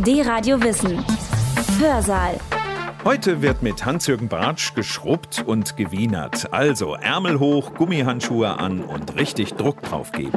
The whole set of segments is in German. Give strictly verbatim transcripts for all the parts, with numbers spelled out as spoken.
D-Radio Wissen. Hörsaal. Heute wird mit Hans-Jürgen Bartsch geschrubbt und gewienert. Also Ärmel hoch, Gummihandschuhe an und richtig Druck drauf geben.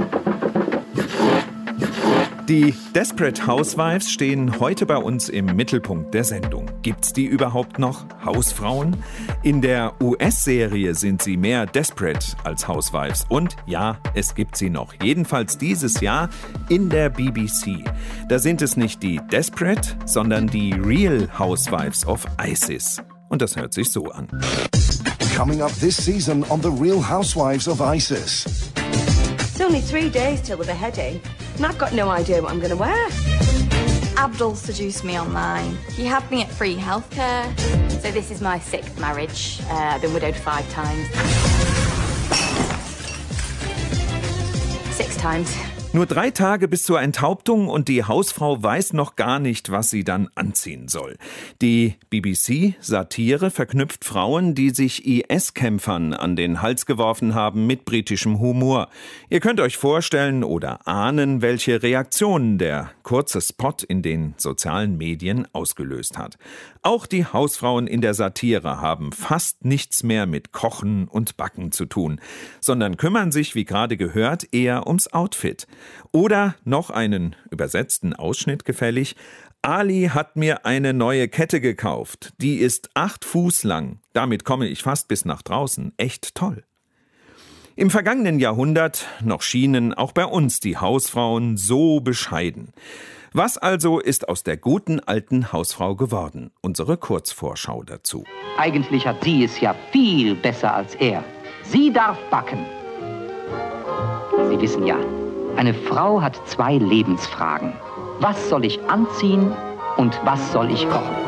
Die Desperate Housewives stehen heute bei uns im Mittelpunkt der Sendung. Gibt's die überhaupt noch? Hausfrauen? In der U S-Serie sind sie mehr desperate als Housewives. Und ja, es gibt sie noch. Jedenfalls dieses Jahr in der B B C. Da sind es nicht die Desperate, sondern die Real Housewives of ISIS. Und das hört sich so an. Coming up this season on The Real Housewives of ISIS. It's only three days till the beheading, and I've got no idea what I'm going to wear. Abdul seduced me online. He had me at free healthcare. So this is my sixth marriage. Uh, I've been widowed five times. Six times. Nur drei Tage bis zur Enthauptung und die Hausfrau weiß noch gar nicht, was sie dann anziehen soll. Die B B C-Satire verknüpft Frauen, die sich I S-Kämpfern an den Hals geworfen haben, mit britischem Humor. Ihr könnt euch vorstellen oder ahnen, welche Reaktionen der kurze Spot in den sozialen Medien ausgelöst hat. Auch die Hausfrauen in der Satire haben fast nichts mehr mit Kochen und Backen zu tun, sondern kümmern sich, wie gerade gehört, eher ums Outfit. Oder noch einen übersetzten Ausschnitt gefällig. Ali hat mir eine neue Kette gekauft. Die ist acht Fuß lang. Damit komme ich fast bis nach draußen. Echt toll. Im vergangenen Jahrhundert noch schienen auch bei uns die Hausfrauen so bescheiden. Was also ist aus der guten alten Hausfrau geworden? Unsere Kurzvorschau dazu. Eigentlich hat sie es ja viel besser als er. Sie darf backen. Sie wissen ja, eine Frau hat zwei Lebensfragen. Was soll ich anziehen und was soll ich kochen?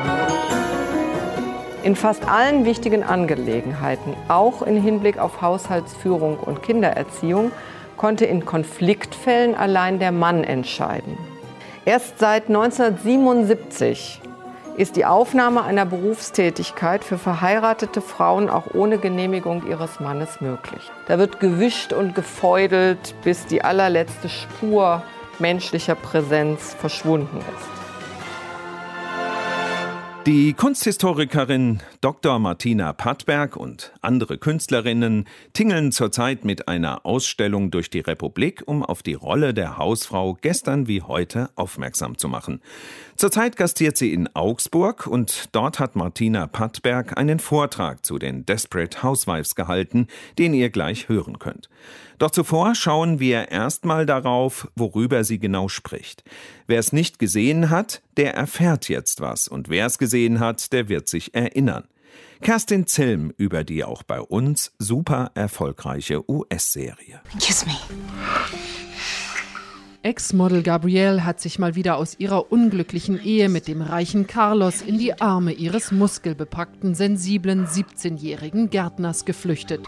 In fast allen wichtigen Angelegenheiten, auch im Hinblick auf Haushaltsführung und Kindererziehung, konnte in Konfliktfällen allein der Mann entscheiden. Erst seit neunzehnhundertsiebenundsiebzig ist die Aufnahme einer Berufstätigkeit für verheiratete Frauen auch ohne Genehmigung ihres Mannes möglich. Da wird gewischt und gefeudelt, bis die allerletzte Spur menschlicher Präsenz verschwunden ist. Die Kunsthistorikerin Doktor Martina Pattberg und andere Künstlerinnen tingeln zurzeit mit einer Ausstellung durch die Republik, um auf die Rolle der Hausfrau gestern wie heute aufmerksam zu machen. Zurzeit gastiert sie in Augsburg und dort hat Martina Pattberg einen Vortrag zu den Desperate Housewives gehalten, den ihr gleich hören könnt. Doch zuvor schauen wir erstmal darauf, worüber sie genau spricht. Wer es nicht gesehen hat, der erfährt jetzt was. Und wer es gesehen hat, der wird sich erinnern. Kerstin Zilm über die auch bei uns super erfolgreiche U S-Serie. Kiss me. Ex-Model Gabrielle hat sich mal wieder aus ihrer unglücklichen Ehe mit dem reichen Carlos in die Arme ihres muskelbepackten, sensiblen siebzehnjährigen Gärtners geflüchtet.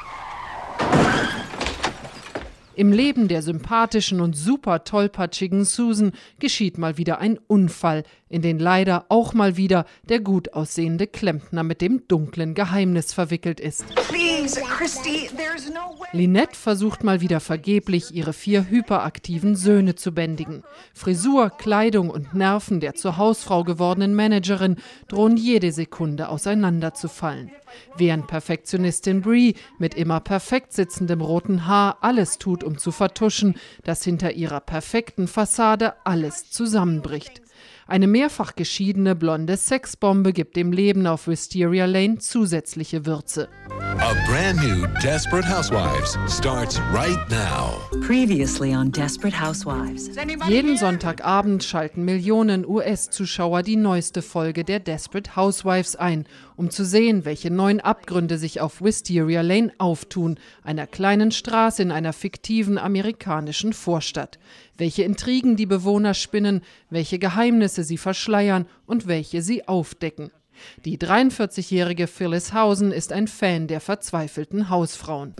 Im Leben der sympathischen und super tollpatschigen Susan geschieht mal wieder ein Unfall, in den leider auch mal wieder der gut aussehende Klempner mit dem dunklen Geheimnis verwickelt ist. Please, Christy, there's no way. Lynette versucht mal wieder vergeblich, ihre vier hyperaktiven Söhne zu bändigen. Frisur, Kleidung und Nerven der zur Hausfrau gewordenen Managerin drohen jede Sekunde auseinanderzufallen. Während Perfektionistin Bree mit immer perfekt sitzendem roten Haar alles tut, um zu vertuschen, dass hinter ihrer perfekten Fassade alles zusammenbricht. Eine mehrfach geschiedene blonde Sexbombe gibt dem Leben auf Wisteria Lane zusätzliche Würze. A brand new Desperate Housewives starts right now. Previously on Desperate Housewives. Jeden Sonntagabend schalten Millionen U S-Zuschauer die neueste Folge der Desperate Housewives ein, um zu sehen, welche neuen Abgründe sich auf Wisteria Lane auftun, einer kleinen Straße in einer fiktiven amerikanischen Vorstadt. Welche Intrigen die Bewohner spinnen, welche Geheimnisse sie verschleiern und welche sie aufdecken. Die dreiundvierzigjährige Phyllis Housen ist ein Fan der verzweifelten Hausfrauen.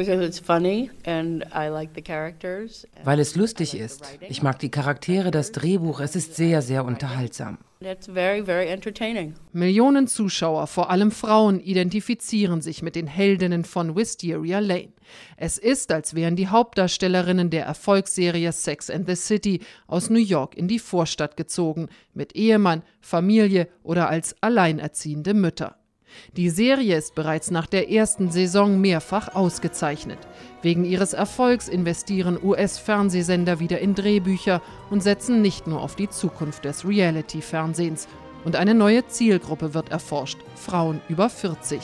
Weil es lustig ist. Ich mag die Charaktere, das Drehbuch, es ist sehr, sehr unterhaltsam. It's very, very entertaining. Millionen Zuschauer, vor allem Frauen, identifizieren sich mit den Heldinnen von Wisteria Lane. Es ist, als wären die Hauptdarstellerinnen der Erfolgsserie Sex and the City aus New York in die Vorstadt gezogen, mit Ehemann, Familie oder als alleinerziehende Mütter. Die Serie ist bereits nach der ersten Saison mehrfach ausgezeichnet. Wegen ihres Erfolgs investieren U S-Fernsehsender wieder in Drehbücher und setzen nicht nur auf die Zukunft des Reality-Fernsehens. Und eine neue Zielgruppe wird erforscht: Frauen über vierzig.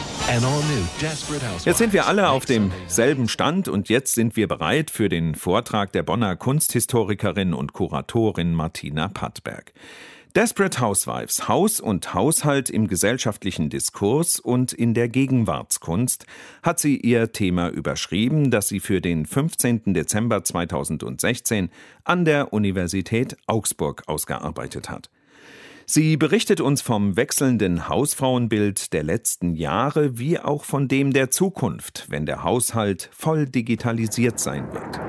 Jetzt sind wir alle auf demselben Stand und jetzt sind wir bereit für den Vortrag der Bonner Kunsthistorikerin und Kuratorin Martina Pattberg. Desperate Housewives – Haus und Haushalt im gesellschaftlichen Diskurs und in der Gegenwartskunst hat sie ihr Thema überschrieben, das sie für den fünfzehnten Dezember zweitausendsechzehn an der Universität Augsburg ausgearbeitet hat. Sie berichtet uns vom wechselnden Hausfrauenbild der letzten Jahre wie auch von dem der Zukunft, wenn der Haushalt voll digitalisiert sein wird.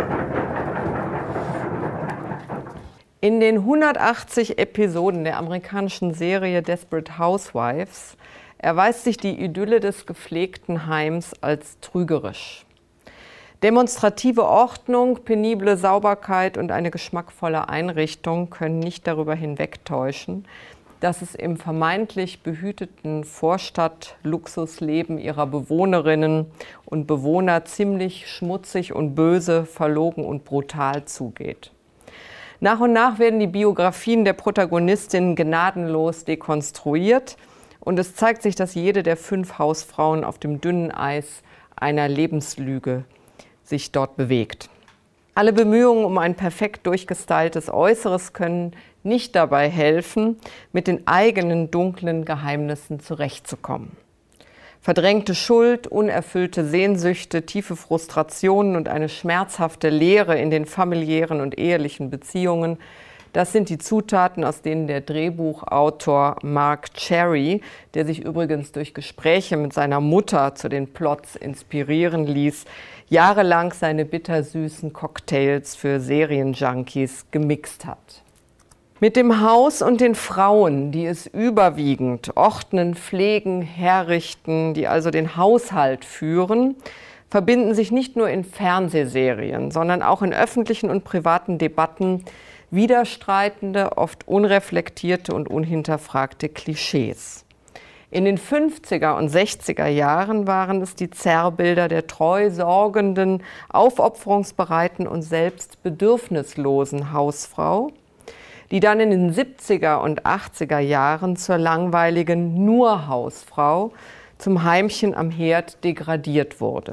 In den hundertachtzig Episoden der amerikanischen Serie Desperate Housewives erweist sich die Idylle des gepflegten Heims als trügerisch. Demonstrative Ordnung, penible Sauberkeit und eine geschmackvolle Einrichtung können nicht darüber hinwegtäuschen, dass es im vermeintlich behüteten Vorstadt-Luxusleben ihrer Bewohnerinnen und Bewohner ziemlich schmutzig und böse, verlogen und brutal zugeht. Nach und nach werden die Biografien der Protagonistinnen gnadenlos dekonstruiert und es zeigt sich, dass jede der fünf Hausfrauen auf dem dünnen Eis einer Lebenslüge sich dort bewegt. Alle Bemühungen um ein perfekt durchgestyltes Äußeres können nicht dabei helfen, mit den eigenen dunklen Geheimnissen zurechtzukommen. Verdrängte Schuld, unerfüllte Sehnsüchte, tiefe Frustrationen und eine schmerzhafte Leere in den familiären und ehelichen Beziehungen, das sind die Zutaten, aus denen der Drehbuchautor Mark Cherry, der sich übrigens durch Gespräche mit seiner Mutter zu den Plots inspirieren ließ, jahrelang seine bittersüßen Cocktails für Serienjunkies gemixt hat. Mit dem Haus und den Frauen, die es überwiegend ordnen, pflegen, herrichten, die also den Haushalt führen, verbinden sich nicht nur in Fernsehserien, sondern auch in öffentlichen und privaten Debatten widerstreitende, oft unreflektierte und unhinterfragte Klischees. In den fünfziger und sechziger Jahren waren es die Zerrbilder der treu sorgenden, aufopferungsbereiten und selbst bedürfnislosen Hausfrau, die dann in den siebziger und achtziger Jahren zur langweiligen Nur-Hausfrau, zum Heimchen am Herd degradiert wurde.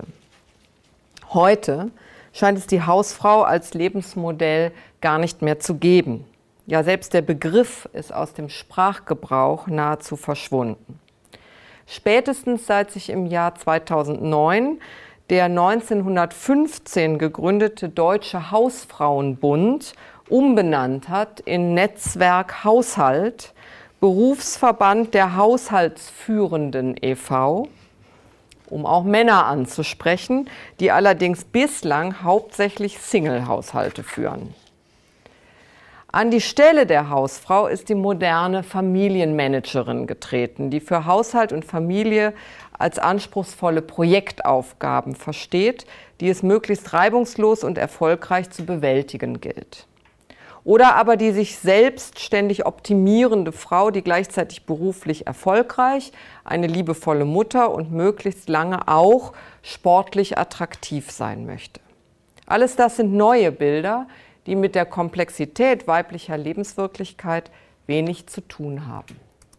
Heute scheint es die Hausfrau als Lebensmodell gar nicht mehr zu geben. Ja, selbst der Begriff ist aus dem Sprachgebrauch nahezu verschwunden. Spätestens seit sich im Jahr zweitausendneun der neunzehnhundertfünfzehn gegründete Deutsche Hausfrauenbund umbenannt hat in Netzwerk Haushalt, Berufsverband der Haushaltsführenden e V, um auch Männer anzusprechen, die allerdings bislang hauptsächlich Single-Haushalte führen. An die Stelle der Hausfrau ist die moderne Familienmanagerin getreten, die für Haushalt und Familie als anspruchsvolle Projektaufgaben versteht, die es möglichst reibungslos und erfolgreich zu bewältigen gilt. Oder aber die sich selbstständig optimierende Frau, die gleichzeitig beruflich erfolgreich, eine liebevolle Mutter und möglichst lange auch sportlich attraktiv sein möchte. Alles das sind neue Bilder, die mit der Komplexität weiblicher Lebenswirklichkeit wenig zu tun haben.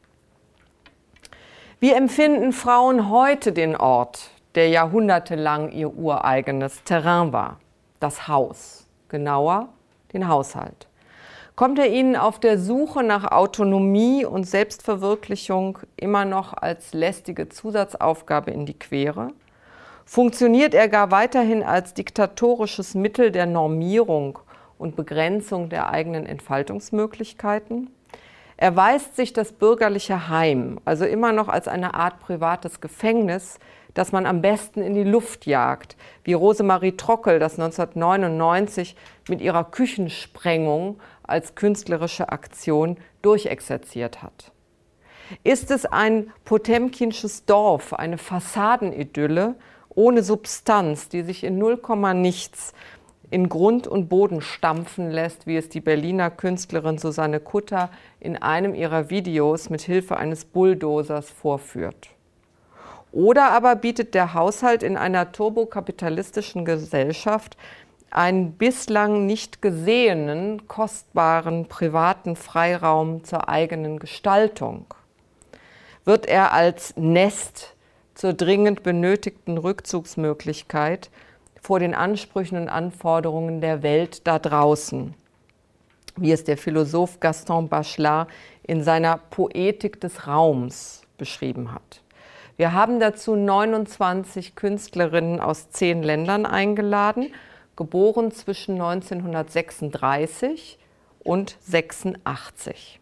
Wie empfinden Frauen heute den Ort, der jahrhundertelang ihr ureigenes Terrain war? Das Haus, genauer den Haushalt. Kommt er ihnen auf der Suche nach Autonomie und Selbstverwirklichung immer noch als lästige Zusatzaufgabe in die Quere? Funktioniert er gar weiterhin als diktatorisches Mittel der Normierung und Begrenzung der eigenen Entfaltungsmöglichkeiten? Erweist sich das bürgerliche Heim also immer noch als eine Art privates Gefängnis, das man am besten in die Luft jagt, wie Rosemarie Trockel das neunzehnhundertneunundneunzig mit ihrer Küchensprengung als künstlerische Aktion durchexerziert hat? Ist es ein potemkinsches Dorf, eine Fassadenidylle ohne Substanz, die sich in null Komma nichts in Grund und Boden stampfen lässt, wie es die Berliner Künstlerin Susanne Kutter in einem ihrer Videos mit Hilfe eines Bulldozers vorführt? Oder aber bietet der Haushalt in einer turbokapitalistischen Gesellschaft einen bislang nicht gesehenen, kostbaren, privaten Freiraum zur eigenen Gestaltung? Wird er als Nest zur dringend benötigten Rückzugsmöglichkeit vor den Ansprüchen und Anforderungen der Welt da draußen, wie es der Philosoph Gaston Bachelard in seiner Poetik des Raums beschrieben hat? Wir haben dazu neunundzwanzig Künstlerinnen aus zehn Ländern eingeladen, geboren zwischen neunzehnhundertsechsunddreißig und sechsundachtzig.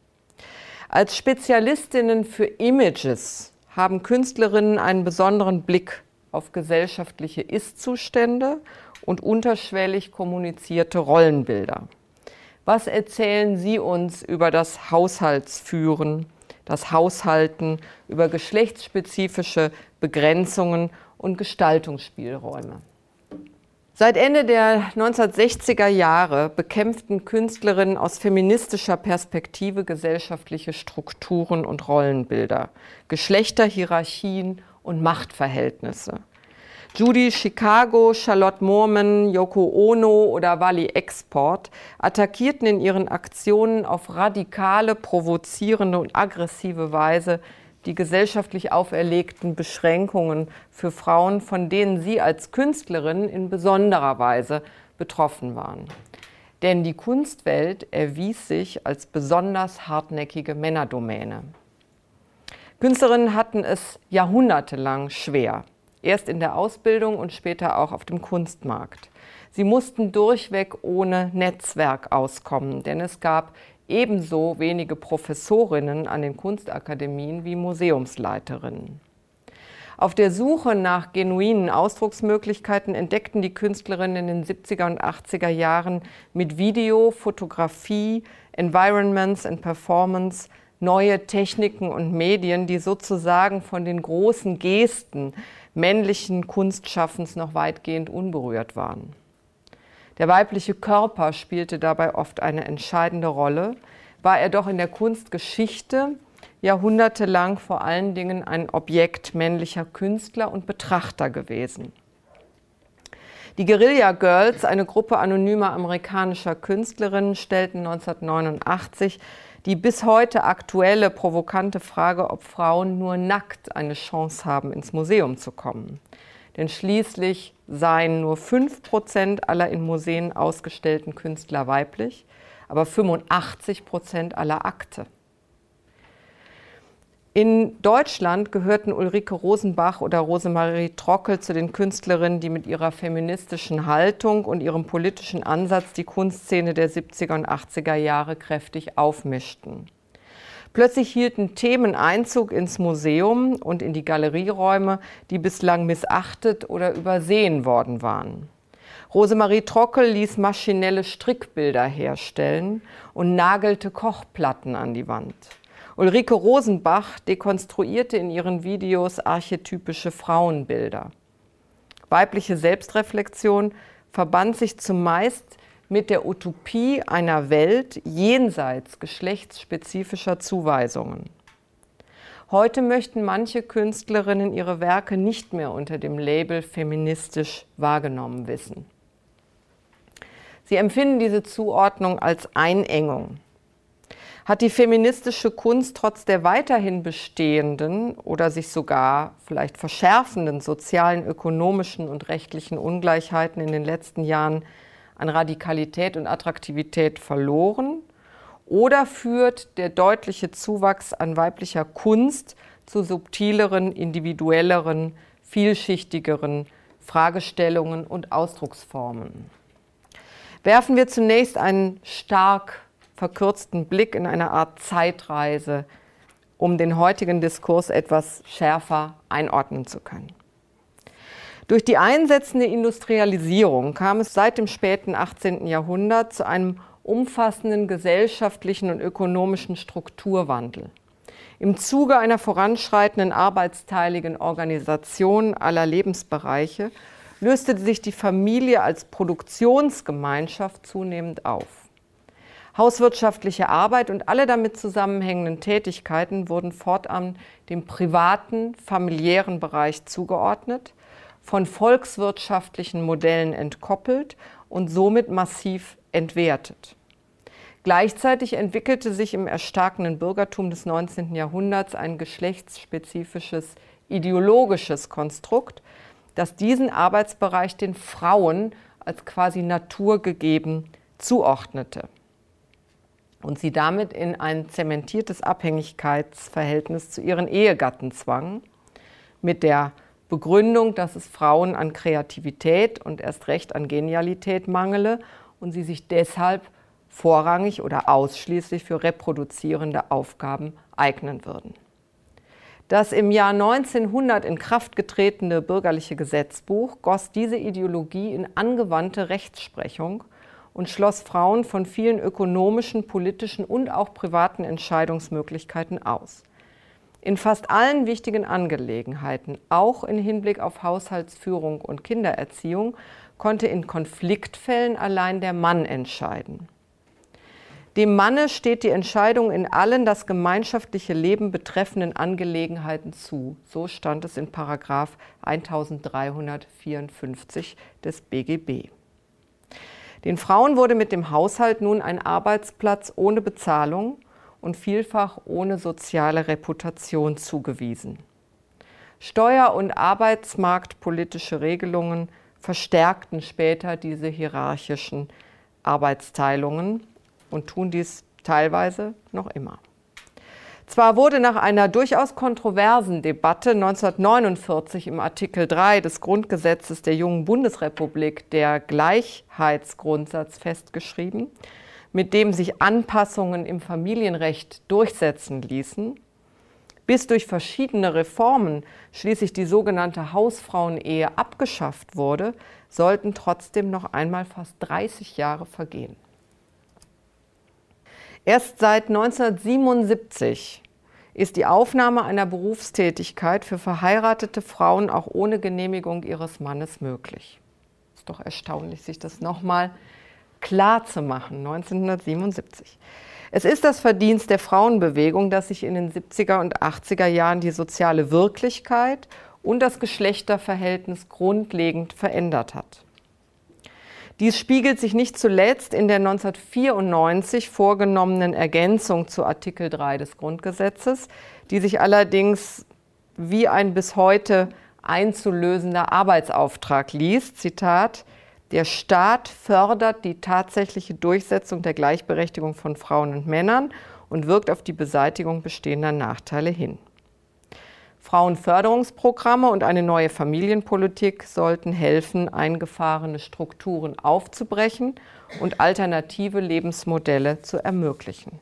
Als Spezialistinnen für Images haben Künstlerinnen einen besonderen Blick auf gesellschaftliche Ist-Zustände und unterschwellig kommunizierte Rollenbilder. Was erzählen Sie uns über das Haushaltsführen, das Haushalten, über geschlechtsspezifische Begrenzungen und Gestaltungsspielräume? Seit Ende der neunzehnhundertsechziger Jahre bekämpften Künstlerinnen aus feministischer Perspektive gesellschaftliche Strukturen und Rollenbilder, Geschlechterhierarchien und Machtverhältnisse. Judy Chicago, Charlotte Moorman, Yoko Ono oder Wally Export attackierten in ihren Aktionen auf radikale, provozierende und aggressive Weise die gesellschaftlich auferlegten Beschränkungen für Frauen, von denen sie als Künstlerin in besonderer Weise betroffen waren. Denn die Kunstwelt erwies sich als besonders hartnäckige Männerdomäne. Künstlerinnen hatten es jahrhundertelang schwer, erst in der Ausbildung und später auch auf dem Kunstmarkt. Sie mussten durchweg ohne Netzwerk auskommen, denn es gab ebenso wenige Professorinnen an den Kunstakademien wie Museumsleiterinnen. Auf der Suche nach genuinen Ausdrucksmöglichkeiten entdeckten die Künstlerinnen in den siebziger und achtziger Jahren mit Video, Fotografie, Environments and Performance neue Techniken und Medien, die sozusagen von den großen Gesten männlichen Kunstschaffens noch weitgehend unberührt waren. Der weibliche Körper spielte dabei oft eine entscheidende Rolle, war er doch in der Kunstgeschichte jahrhundertelang vor allen Dingen ein Objekt männlicher Künstler und Betrachter gewesen. Die Guerilla Girls, eine Gruppe anonymer amerikanischer Künstlerinnen, stellten neunzehnhundertneunundachtzig die bis heute aktuelle provokante Frage, ob Frauen nur nackt eine Chance haben, ins Museum zu kommen. Denn schließlich seien nur fünf Prozent aller in Museen ausgestellten Künstler weiblich, aber fünfundachtzig Prozent aller Akte. In Deutschland gehörten Ulrike Rosenbach oder Rosemarie Trockel zu den Künstlerinnen, die mit ihrer feministischen Haltung und ihrem politischen Ansatz die Kunstszene der siebziger und achtziger Jahre kräftig aufmischten. Plötzlich hielten Themen Einzug ins Museum und in die Galerieräume, die bislang missachtet oder übersehen worden waren. Rosemarie Trockel ließ maschinelle Strickbilder herstellen und nagelte Kochplatten an die Wand. Ulrike Rosenbach dekonstruierte in ihren Videos archetypische Frauenbilder. Weibliche Selbstreflexion verband sich zumeist mit der Utopie einer Welt jenseits geschlechtsspezifischer Zuweisungen. Heute möchten manche Künstlerinnen ihre Werke nicht mehr unter dem Label feministisch wahrgenommen wissen. Sie empfinden diese Zuordnung als Einengung. Hat die feministische Kunst trotz der weiterhin bestehenden oder sich sogar vielleicht verschärfenden sozialen, ökonomischen und rechtlichen Ungleichheiten in den letzten Jahren an Radikalität und Attraktivität verloren? Oder führt der deutliche Zuwachs an weiblicher Kunst zu subtileren, individuelleren, vielschichtigeren Fragestellungen und Ausdrucksformen? Werfen wir zunächst einen stark verkürzten Blick in eine Art Zeitreise, um den heutigen Diskurs etwas schärfer einordnen zu können. Durch die einsetzende Industrialisierung kam es seit dem späten achtzehnten Jahrhundert zu einem umfassenden gesellschaftlichen und ökonomischen Strukturwandel. Im Zuge einer voranschreitenden arbeitsteiligen Organisation aller Lebensbereiche löste sich die Familie als Produktionsgemeinschaft zunehmend auf. Hauswirtschaftliche Arbeit und alle damit zusammenhängenden Tätigkeiten wurden fortan dem privaten, familiären Bereich zugeordnet, von volkswirtschaftlichen Modellen entkoppelt und somit massiv entwertet. Gleichzeitig entwickelte sich im erstarkenden Bürgertum des neunzehnten Jahrhunderts ein geschlechtsspezifisches ideologisches Konstrukt, das diesen Arbeitsbereich den Frauen als quasi naturgegeben zuordnete und sie damit in ein zementiertes Abhängigkeitsverhältnis zu ihren Ehegatten zwang, mit der Begründung, dass es Frauen an Kreativität und erst recht an Genialität mangele und sie sich deshalb vorrangig oder ausschließlich für reproduzierende Aufgaben eignen würden. Das im Jahr neunzehnhundert in Kraft getretene bürgerliche Gesetzbuch goss diese Ideologie in angewandte Rechtsprechung und schloss Frauen von vielen ökonomischen, politischen und auch privaten Entscheidungsmöglichkeiten aus. In fast allen wichtigen Angelegenheiten, auch im Hinblick auf Haushaltsführung und Kindererziehung, konnte in Konfliktfällen allein der Mann entscheiden. Dem Manne steht die Entscheidung in allen das gemeinschaftliche Leben betreffenden Angelegenheiten zu. So stand es in Paragraph eintausenddreihundertvierundfünfzig des B G B. Den Frauen wurde mit dem Haushalt nun ein Arbeitsplatz ohne Bezahlung und vielfach ohne soziale Reputation zugewiesen. Steuer- und arbeitsmarktpolitische Regelungen verstärkten später diese hierarchischen Arbeitsteilungen und tun dies teilweise noch immer. Zwar wurde nach einer durchaus kontroversen Debatte neunzehnhundertneunundvierzig im Artikel drei des Grundgesetzes der jungen Bundesrepublik der Gleichheitsgrundsatz festgeschrieben, mit dem sich Anpassungen im Familienrecht durchsetzen ließen, bis durch verschiedene Reformen schließlich die sogenannte Hausfrauenehe abgeschafft wurde, sollten trotzdem noch einmal fast dreißig Jahre vergehen. Erst seit neunzehnhundertsiebenundsiebzig ist die Aufnahme einer Berufstätigkeit für verheiratete Frauen auch ohne Genehmigung ihres Mannes möglich. Ist doch erstaunlich, sich das nochmal klar zu machen, neunzehnhundertsiebenundsiebzig. Es ist das Verdienst der Frauenbewegung, dass sich in den siebziger und achtziger Jahren die soziale Wirklichkeit und das Geschlechterverhältnis grundlegend verändert hat. Dies spiegelt sich nicht zuletzt in der neunzehnhundertvierundneunzig vorgenommenen Ergänzung zu Artikel drei des Grundgesetzes, die sich allerdings wie ein bis heute einzulösender Arbeitsauftrag liest. Zitat: Der Staat fördert die tatsächliche Durchsetzung der Gleichberechtigung von Frauen und Männern und wirkt auf die Beseitigung bestehender Nachteile hin. Frauenförderungsprogramme und eine neue Familienpolitik sollten helfen, eingefahrene Strukturen aufzubrechen und alternative Lebensmodelle zu ermöglichen.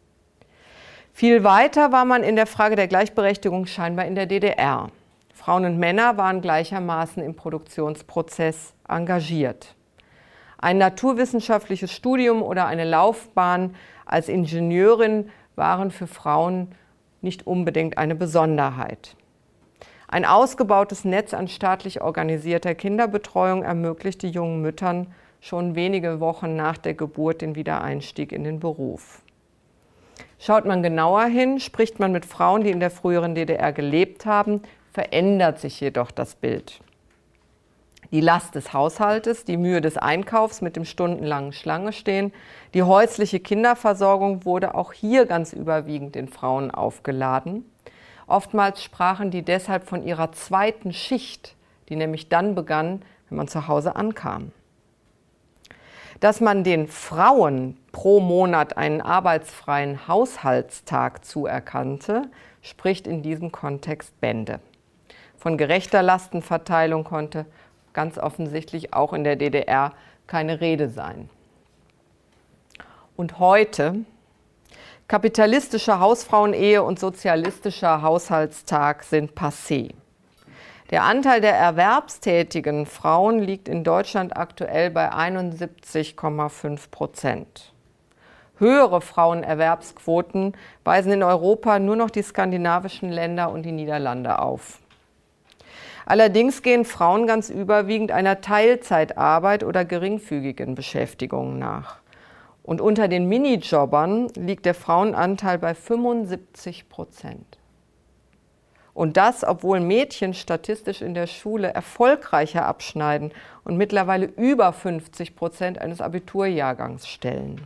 Viel weiter war man in der Frage der Gleichberechtigung scheinbar in der D D R. Frauen und Männer waren gleichermaßen im Produktionsprozess engagiert. Ein naturwissenschaftliches Studium oder eine Laufbahn als Ingenieurin waren für Frauen nicht unbedingt eine Besonderheit. Ein ausgebautes Netz an staatlich organisierter Kinderbetreuung ermöglichte jungen Müttern schon wenige Wochen nach der Geburt den Wiedereinstieg in den Beruf. Schaut man genauer hin, spricht man mit Frauen, die in der früheren D D R gelebt haben, verändert sich jedoch das Bild. Die Last des Haushaltes, die Mühe des Einkaufs mit dem stundenlangen Schlangestehen, die häusliche Kinderversorgung wurde auch hier ganz überwiegend den Frauen aufgeladen. Oftmals sprachen die deshalb von ihrer zweiten Schicht, die nämlich dann begann, wenn man zu Hause ankam. Dass man den Frauen pro Monat einen arbeitsfreien Haushaltstag zuerkannte, spricht in diesem Kontext Bände. Von gerechter Lastenverteilung konnte ganz offensichtlich auch in der D D R keine Rede sein. Und heute, kapitalistische Hausfrauenehe und sozialistischer Haushaltstag sind passé. Der Anteil der erwerbstätigen Frauen liegt in Deutschland aktuell bei einundsiebzig Komma fünf Prozent. Höhere Frauenerwerbsquoten weisen in Europa nur noch die skandinavischen Länder und die Niederlande auf. Allerdings gehen Frauen ganz überwiegend einer Teilzeitarbeit oder geringfügigen Beschäftigungen nach. Und unter den Minijobbern liegt der Frauenanteil bei fünfundsiebzig Prozent. Und das, obwohl Mädchen statistisch in der Schule erfolgreicher abschneiden und mittlerweile über fünfzig Prozent eines Abiturjahrgangs stellen.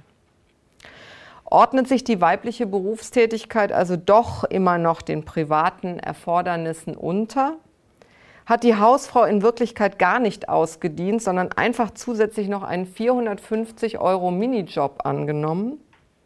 Ordnet sich die weibliche Berufstätigkeit also doch immer noch den privaten Erfordernissen unter? Hat die Hausfrau in Wirklichkeit gar nicht ausgedient, sondern einfach zusätzlich noch einen vierhundertfünfzig Euro Minijob angenommen?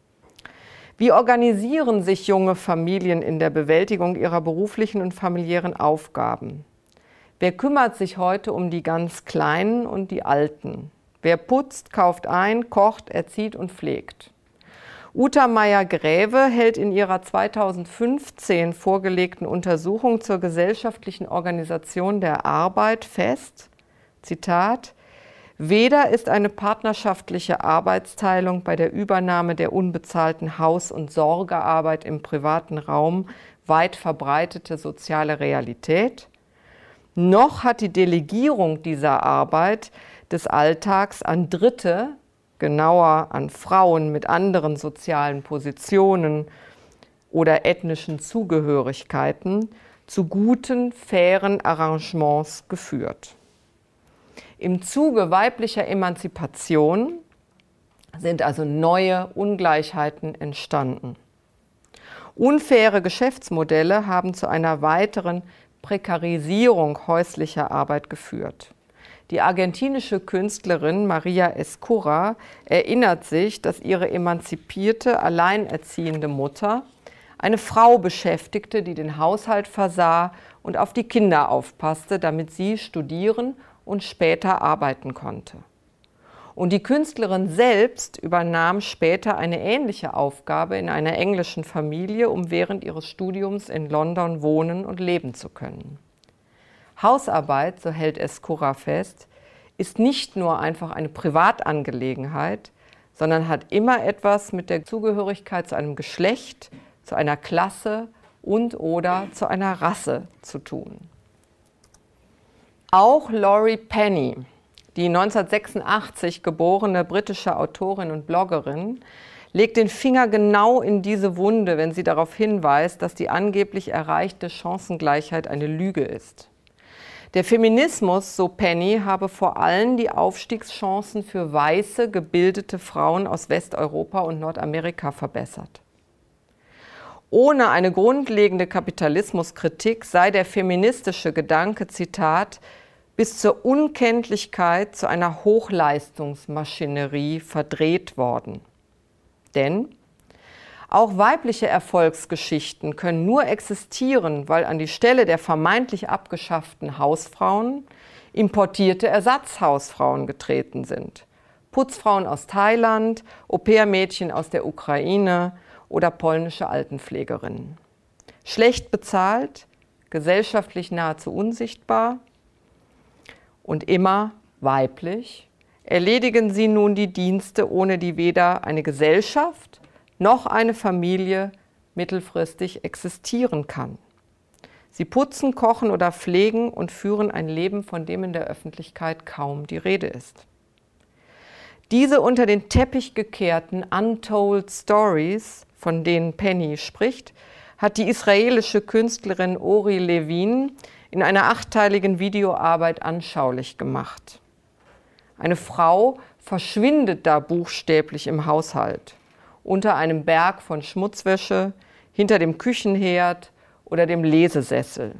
Wie organisieren sich junge Familien in der Bewältigung ihrer beruflichen und familiären Aufgaben? Wer kümmert sich heute um die ganz Kleinen und die Alten? Wer putzt, kauft ein, kocht, erzieht und pflegt? Uta Meier-Gräve hält in ihrer zweitausendfünfzehn vorgelegten Untersuchung zur gesellschaftlichen Organisation der Arbeit fest, Zitat, weder ist eine partnerschaftliche Arbeitsteilung bei der Übernahme der unbezahlten Haus- und Sorgearbeit im privaten Raum weit verbreitete soziale Realität, noch hat die Delegierung dieser Arbeit des Alltags an Dritte, genauer an Frauen mit anderen sozialen Positionen oder ethnischen Zugehörigkeiten, zu guten, fairen Arrangements geführt. Im Zuge weiblicher Emanzipation sind also neue Ungleichheiten entstanden. Unfaire Geschäftsmodelle haben zu einer weiteren Prekarisierung häuslicher Arbeit geführt. Die argentinische Künstlerin Maria Ezcurra erinnert sich, dass ihre emanzipierte, alleinerziehende Mutter eine Frau beschäftigte, die den Haushalt versah und auf die Kinder aufpasste, damit sie studieren und später arbeiten konnte. Und die Künstlerin selbst übernahm später eine ähnliche Aufgabe in einer englischen Familie, um während ihres Studiums in London wohnen und leben zu können. Hausarbeit, so hält Ezcurra fest, ist nicht nur einfach eine Privatangelegenheit, sondern hat immer etwas mit der Zugehörigkeit zu einem Geschlecht, zu einer Klasse und oder zu einer Rasse zu tun. Auch Laurie Penny, die neunzehnhundertsechsundachtzig geborene britische Autorin und Bloggerin, legt den Finger genau in diese Wunde, wenn sie darauf hinweist, dass die angeblich erreichte Chancengleichheit eine Lüge ist. Der Feminismus, so Penny, habe vor allem die Aufstiegschancen für weiße, gebildete Frauen aus Westeuropa und Nordamerika verbessert. Ohne eine grundlegende Kapitalismuskritik sei der feministische Gedanke, Zitat, bis zur Unkenntlichkeit zu einer Hochleistungsmaschinerie verdreht worden. Denn auch weibliche Erfolgsgeschichten können nur existieren, weil an die Stelle der vermeintlich abgeschafften Hausfrauen importierte Ersatzhausfrauen getreten sind. Putzfrauen aus Thailand, Au-pair-Mädchen aus der Ukraine oder polnische Altenpflegerinnen. Schlecht bezahlt, gesellschaftlich nahezu unsichtbar und immer weiblich, erledigen sie nun die Dienste, ohne die weder eine Gesellschaft noch eine Familie mittelfristig existieren kann. Sie putzen, kochen oder pflegen und führen ein Leben, von dem in der Öffentlichkeit kaum die Rede ist. Diese unter den Teppich gekehrten Untold Stories, von denen Penny spricht, hat die israelische Künstlerin Ori Levin in einer achtteiligen Videoarbeit anschaulich gemacht. Eine Frau verschwindet da buchstäblich im Haushalt, unter einem Berg von Schmutzwäsche, hinter dem Küchenherd oder dem Lesesessel.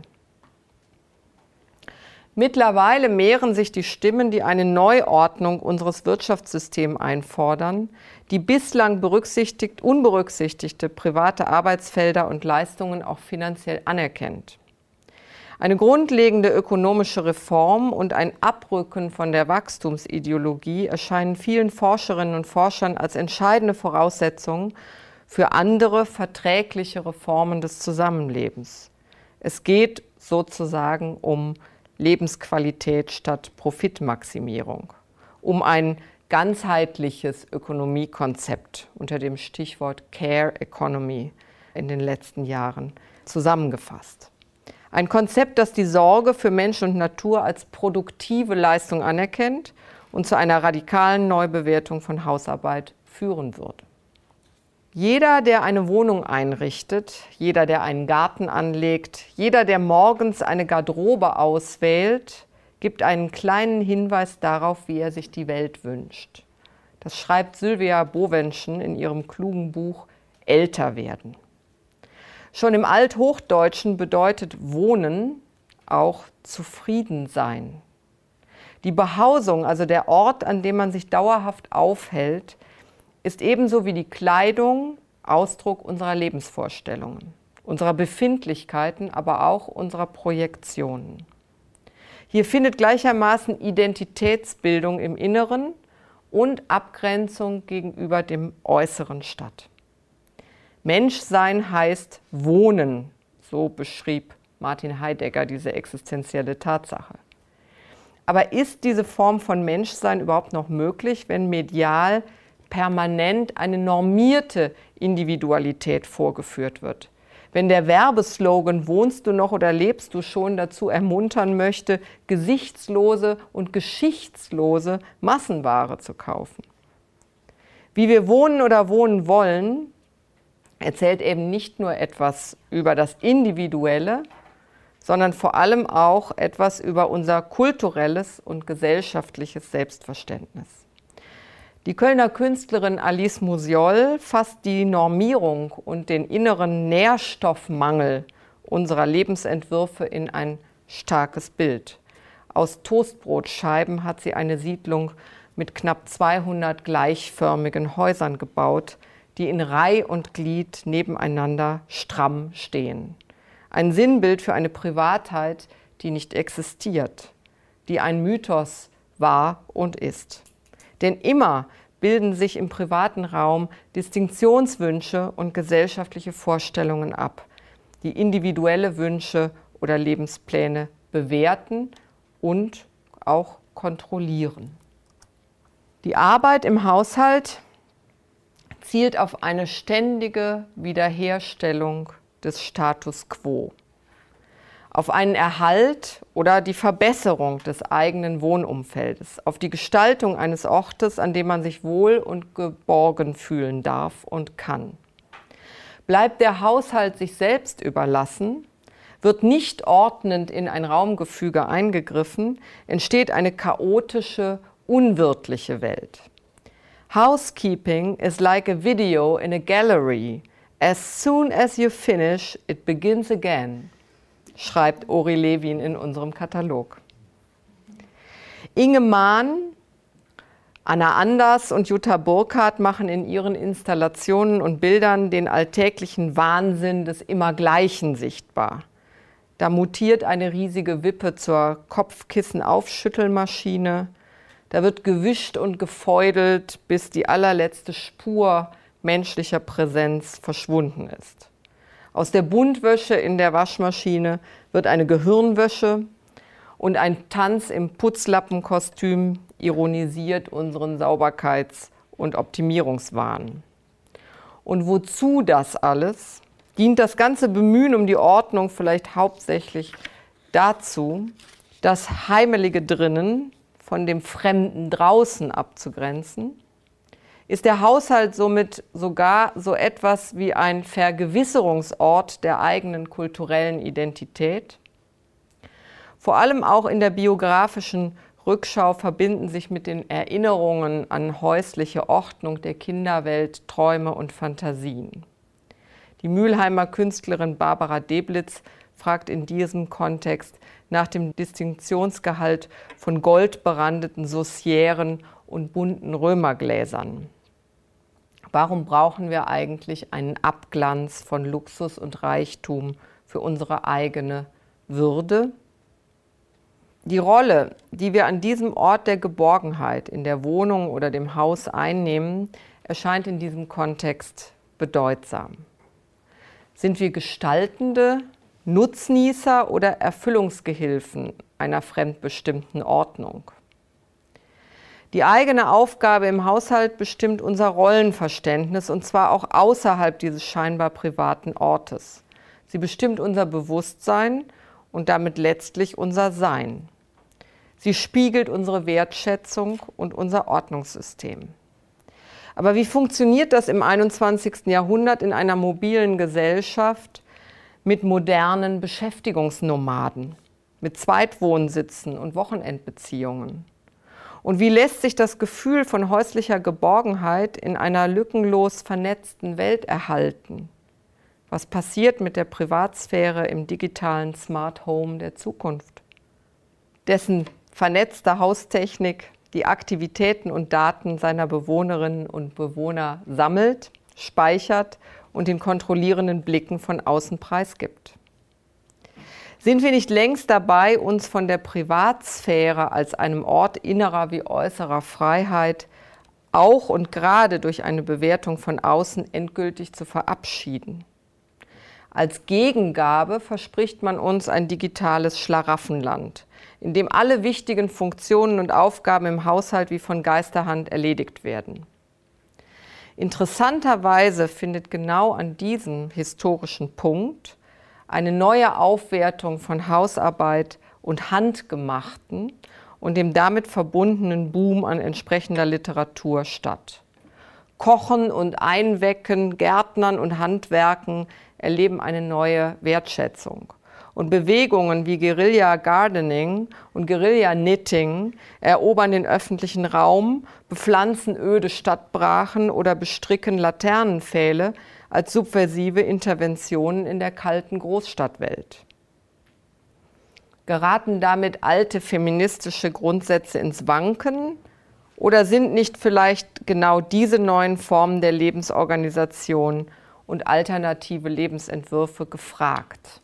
Mittlerweile mehren sich die Stimmen, die eine Neuordnung unseres Wirtschaftssystems einfordern, die bislang berücksichtigt, unberücksichtigte private Arbeitsfelder und Leistungen auch finanziell anerkennt. Eine grundlegende ökonomische Reform und ein Abrücken von der Wachstumsideologie erscheinen vielen Forscherinnen und Forschern als entscheidende Voraussetzungen für andere, verträglichere Formen des Zusammenlebens. Es geht sozusagen um Lebensqualität statt Profitmaximierung, um ein ganzheitliches Ökonomiekonzept unter dem Stichwort Care Economy in den letzten Jahren zusammengefasst. Ein Konzept, das die Sorge für Mensch und Natur als produktive Leistung anerkennt und zu einer radikalen Neubewertung von Hausarbeit führen würde. Jeder, der eine Wohnung einrichtet, jeder, der einen Garten anlegt, jeder, der morgens eine Garderobe auswählt, gibt einen kleinen Hinweis darauf, wie er sich die Welt wünscht. Das schreibt Sylvia Bovenschen in ihrem klugen Buch Älter werden. Schon im Althochdeutschen bedeutet Wohnen auch zufrieden sein. Die Behausung, also der Ort, an dem man sich dauerhaft aufhält, ist ebenso wie die Kleidung Ausdruck unserer Lebensvorstellungen, unserer Befindlichkeiten, aber auch unserer Projektionen. Hier findet gleichermaßen Identitätsbildung im Inneren und Abgrenzung gegenüber dem Äußeren statt. Menschsein heißt Wohnen, so beschrieb Martin Heidegger diese existenzielle Tatsache. Aber ist diese Form von Menschsein überhaupt noch möglich, wenn medial permanent eine normierte Individualität vorgeführt wird? Wenn der Werbeslogan „Wohnst du noch oder lebst du schon?" dazu ermuntern möchte, gesichtslose und geschichtslose Massenware zu kaufen. Wie wir wohnen oder wohnen wollen, erzählt eben nicht nur etwas über das Individuelle, sondern vor allem auch etwas über unser kulturelles und gesellschaftliches Selbstverständnis. Die Kölner Künstlerin Alice Musiol fasst die Normierung und den inneren Nährstoffmangel unserer Lebensentwürfe in ein starkes Bild. Aus Toastbrotscheiben hat sie eine Siedlung mit knapp zweihundert gleichförmigen Häusern gebaut, die in Reih und Glied nebeneinander stramm stehen. Ein Sinnbild für eine Privatheit, die nicht existiert, die ein Mythos war und ist. Denn immer bilden sich im privaten Raum Distinktionswünsche und gesellschaftliche Vorstellungen ab, die individuelle Wünsche oder Lebenspläne bewerten und auch kontrollieren. Die Arbeit im Haushalt zielt auf eine ständige Wiederherstellung des Status quo, auf einen Erhalt oder die Verbesserung des eigenen Wohnumfeldes, auf die Gestaltung eines Ortes, an dem man sich wohl und geborgen fühlen darf und kann. Bleibt der Haushalt sich selbst überlassen, wird nicht ordnend in ein Raumgefüge eingegriffen, entsteht eine chaotische, unwirtliche Welt. Housekeeping is like a video in a gallery. As soon as you finish, it begins again, schreibt Ori Levin in unserem Katalog. Inge Mahn, Anna Anders und Jutta Burkhardt machen in ihren Installationen und Bildern den alltäglichen Wahnsinn des Immergleichen sichtbar. Da mutiert eine riesige Wippe zur Kopfkissen-Aufschüttelmaschine. Da wird gewischt und gefeudelt, bis die allerletzte Spur menschlicher Präsenz verschwunden ist. Aus der Buntwäsche in der Waschmaschine wird eine Gehirnwäsche und ein Tanz im Putzlappenkostüm ironisiert unseren Sauberkeits- und Optimierungswahn. Und wozu das alles? Dient das ganze Bemühen um die Ordnung vielleicht hauptsächlich dazu, das Heimelige drinnen von dem Fremden draußen abzugrenzen? Ist der Haushalt somit sogar so etwas wie ein Vergewisserungsort der eigenen kulturellen Identität? Vor allem auch in der biografischen Rückschau verbinden sich mit den Erinnerungen an häusliche Ordnung der Kinderwelt Träume und Fantasien. Die Mülheimer Künstlerin Barbara Deblitz fragt in diesem Kontext nach dem Distinktionsgehalt von goldberandeten Saucieren und bunten Römergläsern. Warum brauchen wir eigentlich einen Abglanz von Luxus und Reichtum für unsere eigene Würde? Die Rolle, die wir an diesem Ort der Geborgenheit in der Wohnung oder dem Haus einnehmen, erscheint in diesem Kontext bedeutsam. Sind wir Gestaltende, Nutznießer oder Erfüllungsgehilfen einer fremdbestimmten Ordnung? Die eigene Aufgabe im Haushalt bestimmt unser Rollenverständnis, und zwar auch außerhalb dieses scheinbar privaten Ortes. Sie bestimmt unser Bewusstsein und damit letztlich unser Sein. Sie spiegelt unsere Wertschätzung und unser Ordnungssystem. Aber wie funktioniert das im einundzwanzigsten Jahrhundert in einer mobilen Gesellschaft mit modernen Beschäftigungsnomaden, mit Zweitwohnsitzen und Wochenendbeziehungen? Und wie lässt sich das Gefühl von häuslicher Geborgenheit in einer lückenlos vernetzten Welt erhalten? Was passiert mit der Privatsphäre im digitalen Smart Home der Zukunft, dessen vernetzte Haustechnik die Aktivitäten und Daten seiner Bewohnerinnen und Bewohner sammelt, speichert und den kontrollierenden Blicken von außen preisgibt? Sind wir nicht längst dabei, uns von der Privatsphäre als einem Ort innerer wie äußerer Freiheit auch und gerade durch eine Bewertung von außen endgültig zu verabschieden? Als Gegengabe verspricht man uns ein digitales Schlaraffenland, in dem alle wichtigen Funktionen und Aufgaben im Haushalt wie von Geisterhand erledigt werden. Interessanterweise findet genau an diesem historischen Punkt eine neue Aufwertung von Hausarbeit und Handgemachten und dem damit verbundenen Boom an entsprechender Literatur statt. Kochen und Einwecken, Gärtnern und Handwerken erleben eine neue Wertschätzung. Und Bewegungen wie Guerilla Gardening und Guerilla Knitting erobern den öffentlichen Raum, bepflanzen öde Stadtbrachen oder bestricken Laternenpfähle als subversive Interventionen in der kalten Großstadtwelt. Geraten damit alte feministische Grundsätze ins Wanken? Oder sind nicht vielleicht genau diese neuen Formen der Lebensorganisation und alternative Lebensentwürfe gefragt?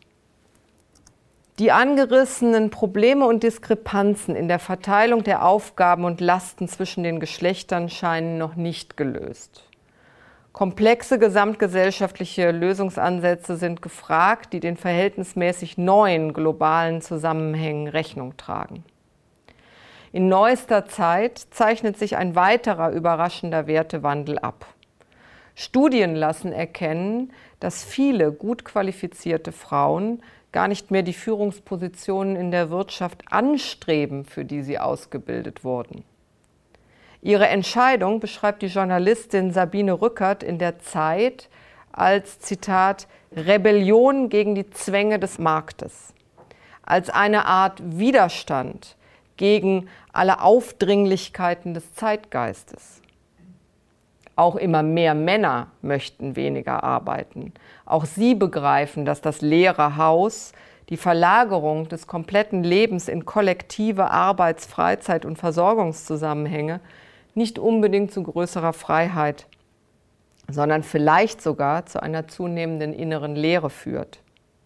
Die angerissenen Probleme und Diskrepanzen in der Verteilung der Aufgaben und Lasten zwischen den Geschlechtern scheinen noch nicht gelöst. Komplexe gesamtgesellschaftliche Lösungsansätze sind gefragt, die den verhältnismäßig neuen globalen Zusammenhängen Rechnung tragen. In neuester Zeit zeichnet sich ein weiterer überraschender Wertewandel ab. Studien lassen erkennen, dass viele gut qualifizierte Frauen gar nicht mehr die Führungspositionen in der Wirtschaft anstreben, für die sie ausgebildet wurden. Ihre Entscheidung beschreibt die Journalistin Sabine Rückert in der Zeit als, Zitat, Rebellion gegen die Zwänge des Marktes, als eine Art Widerstand gegen alle Aufdringlichkeiten des Zeitgeistes. Auch immer mehr Männer möchten weniger arbeiten. Auch sie begreifen, dass das leere Haus, die Verlagerung des kompletten Lebens in kollektive Arbeits-, Freizeit- und Versorgungszusammenhänge nicht unbedingt zu größerer Freiheit, sondern vielleicht sogar zu einer zunehmenden inneren Leere führt.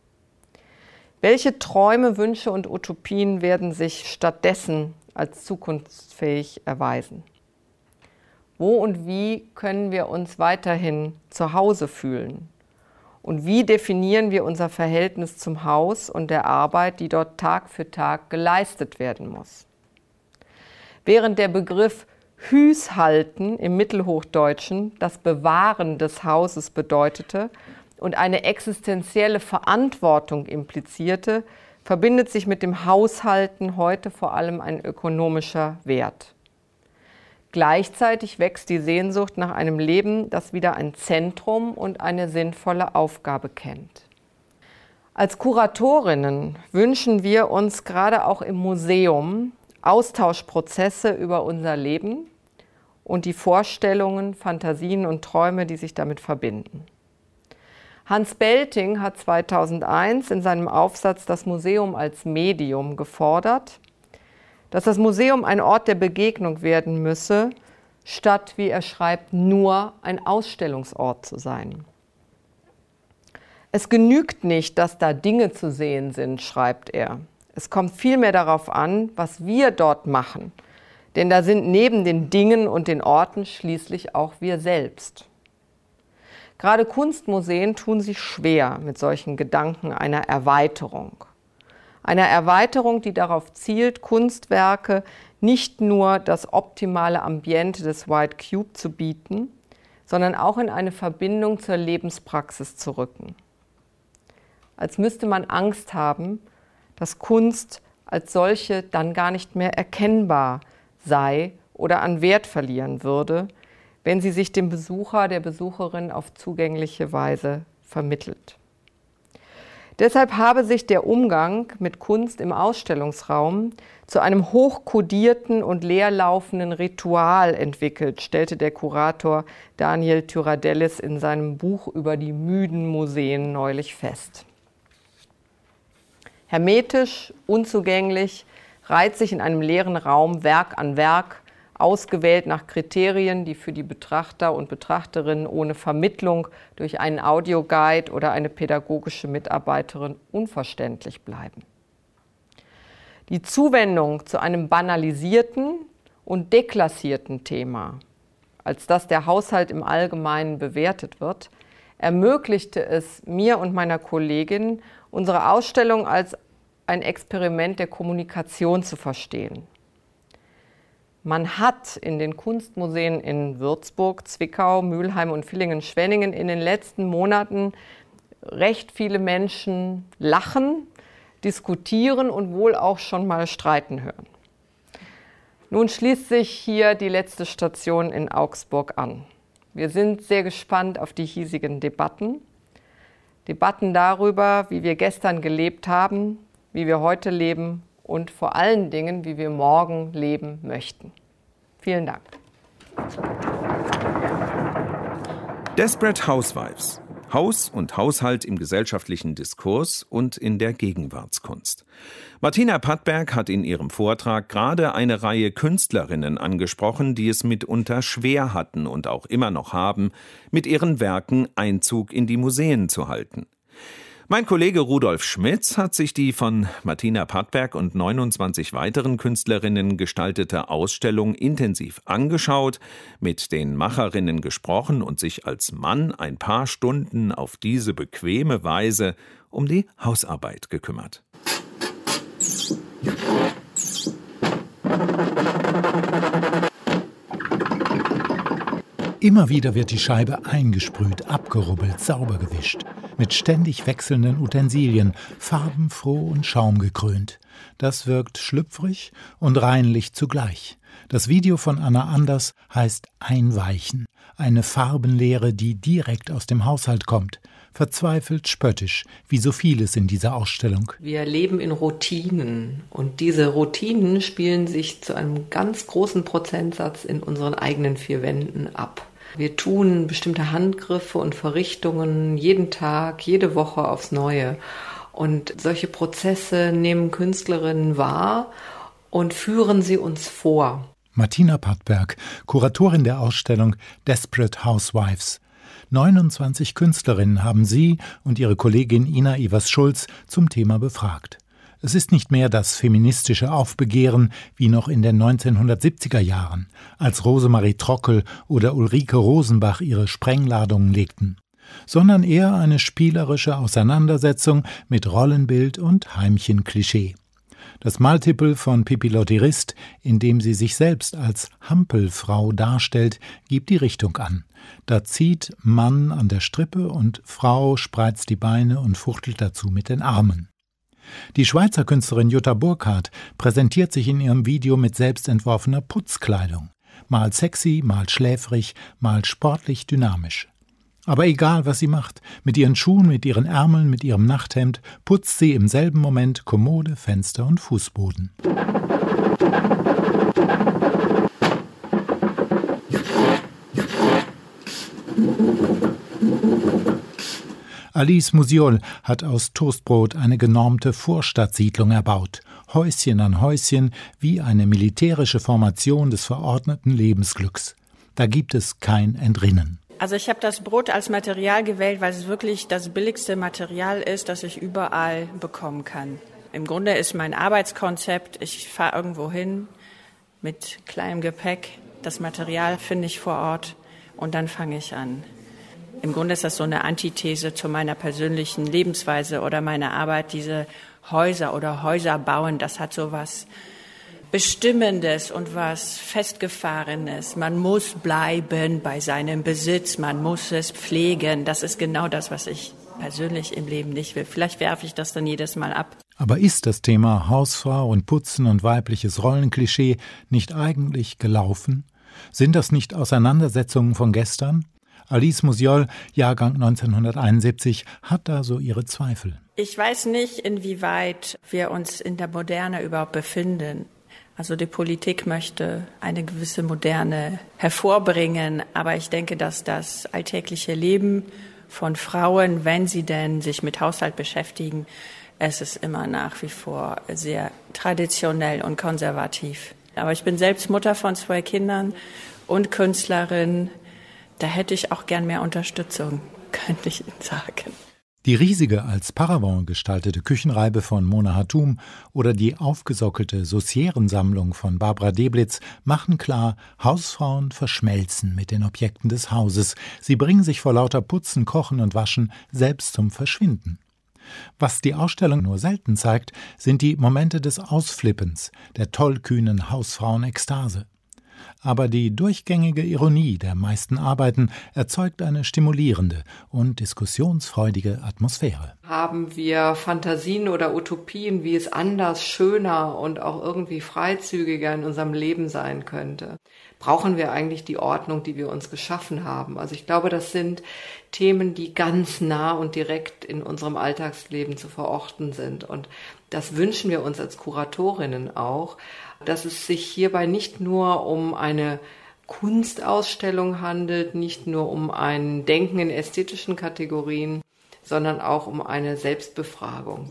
Welche Träume, Wünsche und Utopien werden sich stattdessen als zukunftsfähig erweisen? Wo und wie können wir uns weiterhin zu Hause fühlen? Und wie definieren wir unser Verhältnis zum Haus und der Arbeit, die dort Tag für Tag geleistet werden muss? Während der Begriff Hüshalten im Mittelhochdeutschen das Bewahren des Hauses bedeutete und eine existenzielle Verantwortung implizierte, verbindet sich mit dem Haushalten heute vor allem ein ökonomischer Wert. Gleichzeitig wächst die Sehnsucht nach einem Leben, das wieder ein Zentrum und eine sinnvolle Aufgabe kennt. Als Kuratorinnen wünschen wir uns gerade auch im Museum Austauschprozesse über unser Leben und die Vorstellungen, Fantasien und Träume, die sich damit verbinden. Hans Belting hat zweitausendeins in seinem Aufsatz Das Museum als Medium gefordert, dass das Museum ein Ort der Begegnung werden müsse, statt, wie er schreibt, nur ein Ausstellungsort zu sein. Es genügt nicht, dass da Dinge zu sehen sind, schreibt er. Es kommt vielmehr darauf an, was wir dort machen, denn da sind neben den Dingen und den Orten schließlich auch wir selbst. Gerade Kunstmuseen tun sich schwer mit solchen Gedanken einer Erweiterung. Einer Erweiterung, die darauf zielt, Kunstwerke nicht nur das optimale Ambiente des White Cube zu bieten, sondern auch in eine Verbindung zur Lebenspraxis zu rücken. Als müsste man Angst haben, dass Kunst als solche dann gar nicht mehr erkennbar sei oder an Wert verlieren würde, wenn sie sich dem Besucher, der Besucherin auf zugängliche Weise vermittelt. Deshalb habe sich der Umgang mit Kunst im Ausstellungsraum zu einem hochkodierten und leerlaufenden Ritual entwickelt, stellte der Kurator Daniel Tyradellis in seinem Buch über die müden Museen neulich fest. Hermetisch, unzugänglich, reiht sich in einem leeren Raum Werk an Werk, ausgewählt nach Kriterien, die für die Betrachter und Betrachterinnen ohne Vermittlung durch einen Audioguide oder eine pädagogische Mitarbeiterin unverständlich bleiben. Die Zuwendung zu einem banalisierten und deklassierten Thema, als das der Haushalt im Allgemeinen bewertet wird, ermöglichte es mir und meiner Kollegin, unsere Ausstellung als ein Experiment der Kommunikation zu verstehen. Man hat in den Kunstmuseen in Würzburg, Zwickau, Mülheim und Villingen-Schwenningen in den letzten Monaten recht viele Menschen lachen, diskutieren und wohl auch schon mal streiten hören. Nun schließt sich hier die letzte Station in Augsburg an. Wir sind sehr gespannt auf die hiesigen Debatten. Debatten darüber, wie wir gestern gelebt haben, wie wir heute leben und vor allen Dingen, wie wir morgen leben möchten. Vielen Dank. Desperate Housewives. Haus und Haushalt im gesellschaftlichen Diskurs und in der Gegenwartskunst. Martina Pattberg hat in ihrem Vortrag gerade eine Reihe Künstlerinnen angesprochen, die es mitunter schwer hatten und auch immer noch haben, mit ihren Werken Einzug in die Museen zu halten. Mein Kollege Rudolf Schmitz hat sich die von Martina Pattberg und neunundzwanzig weiteren Künstlerinnen gestaltete Ausstellung intensiv angeschaut, mit den Macherinnen gesprochen und sich als Mann ein paar Stunden auf diese bequeme Weise um die Hausarbeit gekümmert. Immer wieder wird die Scheibe eingesprüht, abgerubbelt, sauber gewischt. Mit ständig wechselnden Utensilien, farbenfroh und schaumgekrönt. Das wirkt schlüpfrig und reinlich zugleich. Das Video von Anna Anders heißt Einweichen. Eine Farbenlehre, die direkt aus dem Haushalt kommt. Verzweifelt spöttisch, wie so vieles in dieser Ausstellung. Wir leben in Routinen und diese Routinen spielen sich zu einem ganz großen Prozentsatz in unseren eigenen vier Wänden ab. Wir tun bestimmte Handgriffe und Verrichtungen jeden Tag, jede Woche aufs Neue. Und solche Prozesse nehmen Künstlerinnen wahr und führen sie uns vor. Martina Pattberg, Kuratorin der Ausstellung Desperate Housewives. neunundzwanzig Künstlerinnen haben sie und ihre Kollegin Ina Evers-Schulz zum Thema befragt. Es ist nicht mehr das feministische Aufbegehren wie noch in den neunzehnhundertsiebziger Jahren, als Rosemarie Trockel oder Ulrike Rosenbach ihre Sprengladungen legten, sondern eher eine spielerische Auseinandersetzung mit Rollenbild und Heimchenklischee. Das Maltippel von Pippi Lotterist, in dem sie sich selbst als Hampelfrau darstellt, gibt die Richtung an. Da zieht Mann an der Strippe und Frau spreizt die Beine und fuchtelt dazu mit den Armen. Die Schweizer Künstlerin Jutta Burkhardt präsentiert sich in ihrem Video mit selbstentworfener Putzkleidung. Mal sexy, mal schläfrig, mal sportlich dynamisch. Aber egal, was sie macht, mit ihren Schuhen, mit ihren Ärmeln, mit ihrem Nachthemd, putzt sie im selben Moment Kommode, Fenster und Fußboden. Alice Musiol hat aus Toastbrot eine genormte Vorstadtsiedlung erbaut. Häuschen an Häuschen, wie eine militärische Formation des verordneten Lebensglücks. Da gibt es kein Entrinnen. Also ich habe das Brot als Material gewählt, weil es wirklich das billigste Material ist, das ich überall bekommen kann. Im Grunde ist mein Arbeitskonzept, ich fahre irgendwo hin mit kleinem Gepäck, das Material finde ich vor Ort und dann fange ich an. Im Grunde ist das so eine Antithese zu meiner persönlichen Lebensweise oder meiner Arbeit, diese Häuser oder Häuser bauen, das hat so was Bestimmendes und was Festgefahrenes. Man muss bleiben bei seinem Besitz, man muss es pflegen. Das ist genau das, was ich persönlich im Leben nicht will. Vielleicht werfe ich das dann jedes Mal ab. Aber ist das Thema Hausfrau und Putzen und weibliches Rollenklischee nicht eigentlich gelaufen? Sind das nicht Auseinandersetzungen von gestern? Alice Musiol, Jahrgang neunzehnhunderteinundsiebzig, hat da so ihre Zweifel. Ich weiß nicht, inwieweit wir uns in der Moderne überhaupt befinden. Also die Politik möchte eine gewisse Moderne hervorbringen, aber ich denke, dass das alltägliche Leben von Frauen, wenn sie denn sich mit Haushalt beschäftigen, es ist immer nach wie vor sehr traditionell und konservativ. Aber ich bin selbst Mutter von zwei Kindern und Künstlerin. Da hätte ich auch gern mehr Unterstützung, könnte ich Ihnen sagen. Die riesige als Paravent gestaltete Küchenreibe von Mona Hatoum oder die aufgesockelte Saucieren-Sammlung von Barbara Deblitz machen klar, Hausfrauen verschmelzen mit den Objekten des Hauses. Sie bringen sich vor lauter Putzen, Kochen und Waschen selbst zum Verschwinden. Was die Ausstellung nur selten zeigt, sind die Momente des Ausflippens, der tollkühnen Hausfrauen-Ekstase. Aber die durchgängige Ironie der meisten Arbeiten erzeugt eine stimulierende und diskussionsfreudige Atmosphäre. Haben wir Fantasien oder Utopien, wie es anders, schöner und auch irgendwie freizügiger in unserem Leben sein könnte? Brauchen wir eigentlich die Ordnung, die wir uns geschaffen haben? Also ich glaube, das sind Themen, die ganz nah und direkt in unserem Alltagsleben zu verorten sind. Und das wünschen wir uns als Kuratorinnen auch, dass es sich hierbei nicht nur um eine Kunstausstellung handelt, nicht nur um ein Denken in ästhetischen Kategorien, sondern auch um eine Selbstbefragung.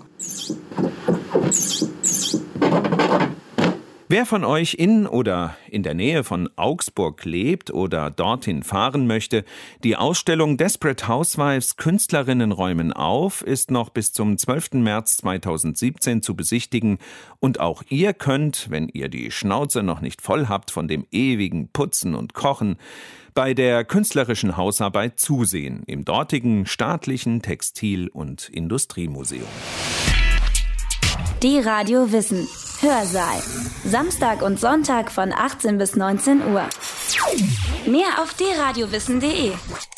Wer von euch in oder in der Nähe von Augsburg lebt oder dorthin fahren möchte, die Ausstellung Desperate Housewives Künstlerinnen räumen auf ist noch bis zum zwölften März zweitausendsiebzehn zu besichtigen und auch ihr könnt, wenn ihr die Schnauze noch nicht voll habt von dem ewigen Putzen und Kochen, bei der künstlerischen Hausarbeit zusehen im dortigen staatlichen Textil- und Industriemuseum. Die Radio Wissen Hörsaal. Samstag und Sonntag von achtzehn bis neunzehn Uhr. Mehr auf d radio wissen punkt de.